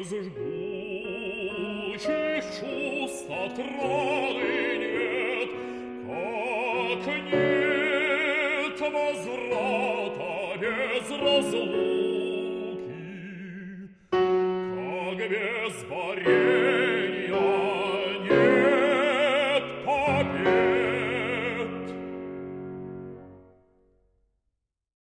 жгучих чувств отрады нет, как нет возврата без разлуки, как без борей